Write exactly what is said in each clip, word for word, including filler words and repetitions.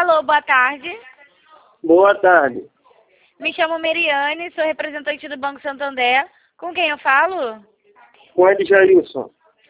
Alô, boa tarde. Boa tarde. Me chamo Meriane, sou representante do Banco Santander. Com quem eu falo? Com Ed Jailson.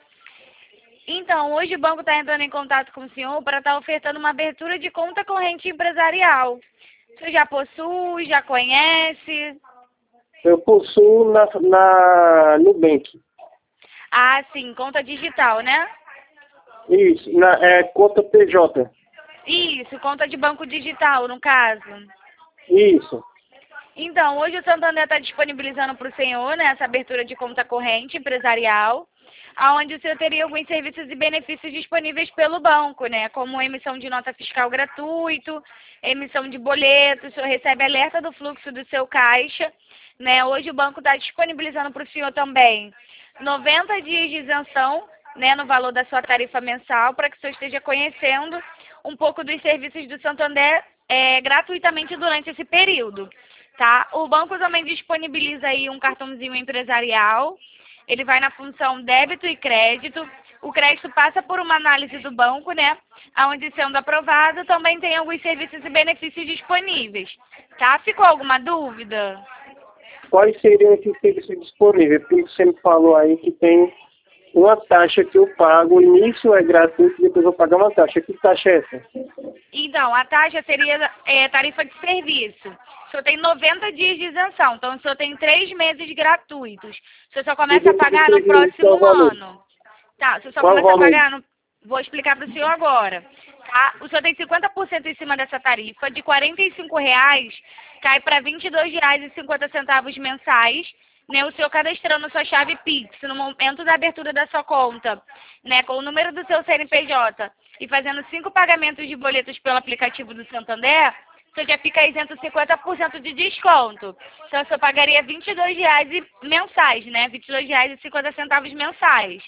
Então, hoje o banco está entrando em contato com o senhor para estar ofertando uma abertura de conta corrente empresarial. O senhor já possui, já conhece? Eu possuo na, na Nubank. Ah, sim, conta digital, né? Isso, na, é conta P J. Isso, conta de banco digital, no caso. Isso. Então, hoje o Santander está disponibilizando para o senhor, né, essa abertura de conta corrente empresarial, onde o senhor teria alguns serviços e benefícios disponíveis pelo banco, né, como emissão de nota fiscal gratuito, emissão de boleto, o senhor recebe alerta do fluxo do seu caixa, né. Hoje o banco está disponibilizando para o senhor também noventa dias de isenção, né, no valor da sua tarifa mensal, para que o senhor esteja conhecendo um pouco dos serviços do Santander é, gratuitamente durante esse período. Tá? O banco também disponibiliza aí um cartãozinho empresarial. Ele vai na função débito e crédito. O crédito passa por uma análise do banco, né? Onde, sendo aprovado, também tem alguns serviços e benefícios disponíveis. Tá? Ficou alguma dúvida? Quais seriam esses serviços disponíveis? Porque você me falou aí que tem uma taxa que eu pago, o início é gratuito, depois eu vou pagar uma taxa. Que taxa é essa? Então, a taxa seria é, tarifa de serviço. O senhor tem noventa dias de isenção, então o senhor tem três meses gratuitos. O senhor só começa a pagar no próximo ano. Tá, o senhor só Qual começa a valor? pagar no... Vou explicar para o senhor agora. Tá? O senhor tem cinquenta por cento em cima dessa tarifa, de quarenta e cinco reais cai para vinte e dois reais e cinquenta centavos mensais, né? O senhor cadastrando sua chave Pix no momento da abertura da sua conta, né? Com o número do seu C N P J e fazendo cinco pagamentos de boletos pelo aplicativo do Santander, você já fica isento cinquenta por cento de desconto. Então, o senhor pagaria vinte e dois reais mensais, né? vinte e dois reais e cinquenta centavos mensais.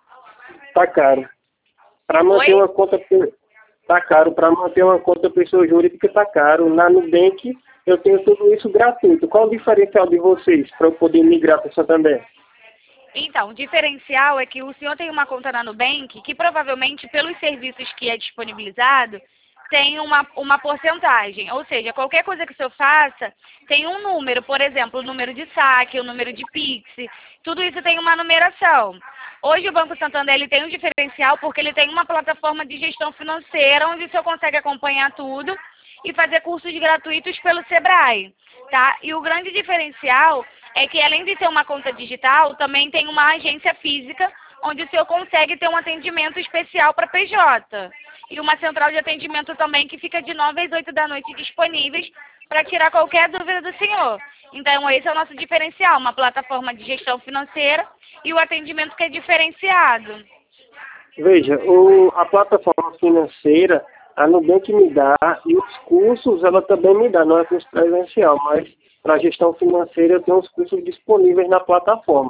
Tá caro. Para manter Oi? uma conta... Tá caro. Para manter uma conta pessoa jurídica, tá caro. Na Nubank, eu tenho tudo isso gratuito. Qual o diferencial de vocês para eu poder migrar para o Santander? Então, o diferencial é que o senhor tem uma conta na Nubank que provavelmente, pelos serviços que é disponibilizado, tem uma, uma porcentagem. Ou seja, qualquer coisa que o senhor faça tem um número, por exemplo, o número de saque, o número de Pix, tudo isso tem uma numeração. Hoje o Banco Santander ele tem um diferencial porque ele tem uma plataforma de gestão financeira onde o senhor consegue acompanhar tudo e fazer cursos gratuitos pelo Sebrae, tá? E o grande diferencial é que, além de ter uma conta digital, também tem uma agência física onde o senhor consegue ter um atendimento especial para P J. E uma central de atendimento também que fica de nove às oito da noite disponíveis para tirar qualquer dúvida do senhor. Então, esse é o nosso diferencial, uma plataforma de gestão financeira e o atendimento que é diferenciado. Veja, o, a plataforma financeira, a Nubank me dá, e os cursos ela também me dá, não é curso presencial, mas para gestão financeira eu tenho os cursos disponíveis na plataforma.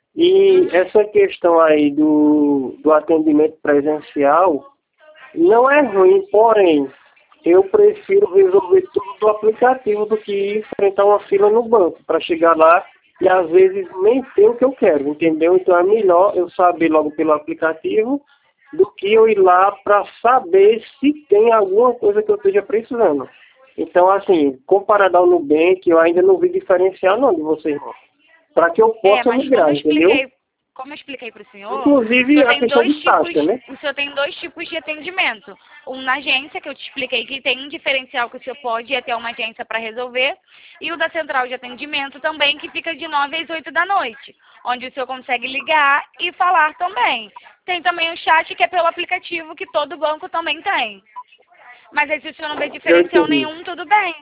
E essa questão aí do, do atendimento presencial não é ruim, porém, eu prefiro resolver tudo do aplicativo do que enfrentar uma fila no banco para chegar lá e às vezes nem ter o que eu quero, entendeu? Então é melhor eu saber logo pelo aplicativo do que eu ir lá para saber se tem alguma coisa que eu esteja precisando. Então, assim, comparado ao Nubank, eu ainda não vi diferencial não de vocês, não. Para que eu É, possa mas migrar, como eu entendeu? expliquei, como eu expliquei para o senhor, o Inclusive senhor a tem questão dois de tipos, taxa, né? o senhor tem dois tipos de atendimento. Um na agência, que eu te expliquei que tem um diferencial que o senhor pode ir até uma agência para resolver, e o da central de atendimento também, que fica de nove às oito da noite, onde o senhor consegue ligar e falar também. Tem também o chat, que é pelo aplicativo, que todo banco também tem. Mas aí, se o senhor não vê diferencial entendi. nenhum, tudo bem.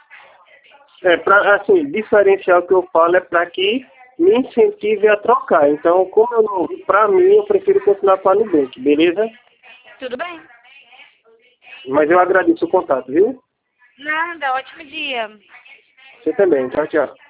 É, pra, assim, diferencial que eu falo é para que me incentive a trocar. Então, como eu não, para mim, eu prefiro continuar com a Nubank, beleza? Tudo bem. Mas eu agradeço o contato, viu? Nada, ótimo dia. Você também. Tchau, tchau.